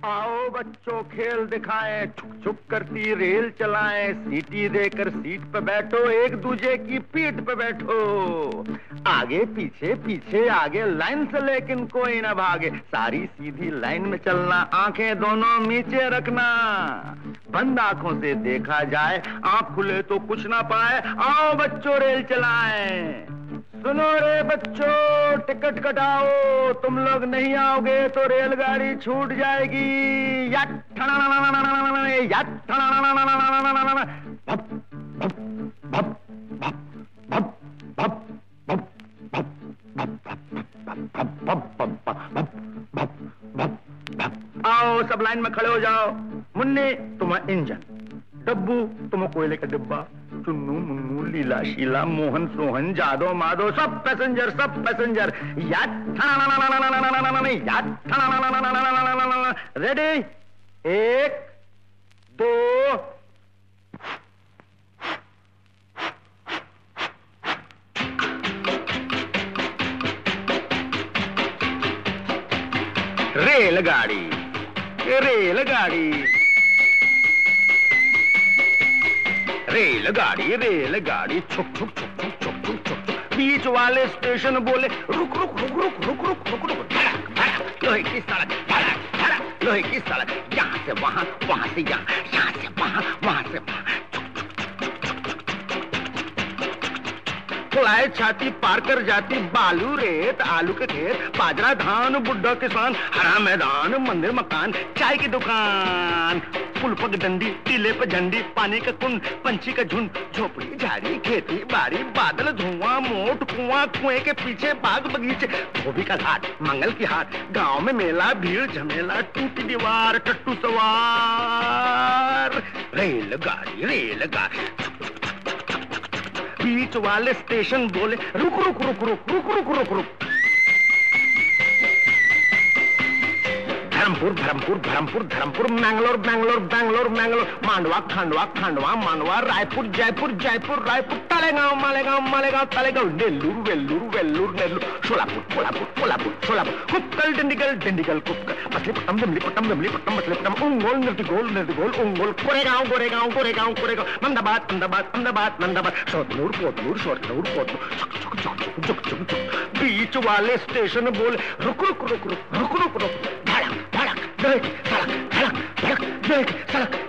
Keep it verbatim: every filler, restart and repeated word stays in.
आओ बच्चों खेल दिखाएं, छुक छुक करती रेल चलाएं, सीटी देकर सीट पे बैठो, एक दूजे की पीठ पे बैठो, आगे पीछे पीछे आगे लाइन से लेकिन कोई ना भागे, सारी सीधी लाइन में चलना, आंखें दोनों नीचे रखना, बंद आंखों से देखा जाए, आंख खुले तो कुछ ना पाए, आओ बच्चों रेल चलाएं। सुनो रे बच्चों, टिकट कटाओ, तुम लोग नहीं आओगे तो रेलगाड़ी छूट जाएगी। या आओ सब लाइन में खड़े हो जाओ। मुन्नी तुम इंजन, डब्बू तुम कोयले का डिब्बा, चुन्नू मुन्नू लीला शीला मोहन सोहन जादो माधो सब पैसेंजर सब पैसेंजर। रेडी, एक दो। रेलगाड़ी रेलगाड़ी रेलगाड़ी रेलगाड़ी छुक छुक छुक छुक छुक छुक छुक छुक। बीच वाले स्टेशन बोले रुक रुक रुक रुक रुक रुक रुक रुक। धड़क धड़क लोहे की सड़क, धड़क धड़क लोहे की सड़क, यहाँ से वहाँ वहाँ से यहाँ, यहाँ से वहाँ वहाँ से वहाँ। फुलाए छाती पार कर जाती, बालू रेत आलू के खेत, बाजरा धान बुड्ढा किसान, हरा मैदान मंदिर मकान, चाय की दुकान, पुल पग डंडी, टीले पे झंडी, पानी का कुंड, पंछी का झुंड, झोपड़ी झाड़ी खेती बाड़ी, बादल धुआं मोट कुआं, कुएं के पीछे बाग बगीचे, धोबी का घाट मंगल की हाट, गांव में मेला भीड़ झमेला, टूटी दीवार टट्टू सवार। रेलगाड़ी रेलगाड़ी बीच वाले स्टेशन बोले रुक रुक रुक रुक रुक रुक रुक रुक। धर्मपुर धर्मपुर धर्मपुर धर्मपुर, मैंगलोर बैंगलोर बैंगलोर मैंगलोर, मांडवा खांडवा खांडवा मांडवा, रायपुर जयपुर जयपुर रायपुर, तालेगांव मालेगांव मालेगांव तालेगांव, नेल्लूर वेल्लूर वेल्लूर नेल्लूर, सोलापुर कोल्हापुर कोल्हापुर सोलापुर, कुक्कल डिंडिगल डिंडिगल कुक्कल, मछलीपट्टनम दिमलीपट्टनम दिमलीपट्टनम मछलीपट्टनम, उंगोल निर्तिगोल निर्तिगोल उंगोल, गोरेगांव गोरेगांव गोरेगांव गोरेगांव, मंदाबाद मंदाबाद मंदाबाद मंदाबाद, शोधनूर पोतनूर शोधनूर पोतनूर, झुक झुक झुक झुक झुक झुक। बीच वाले स्टेशन बोले रुक रुक रुक रुक रुक रुक रुक। धड़क धड़क धड़क धड़क धड़क धड़क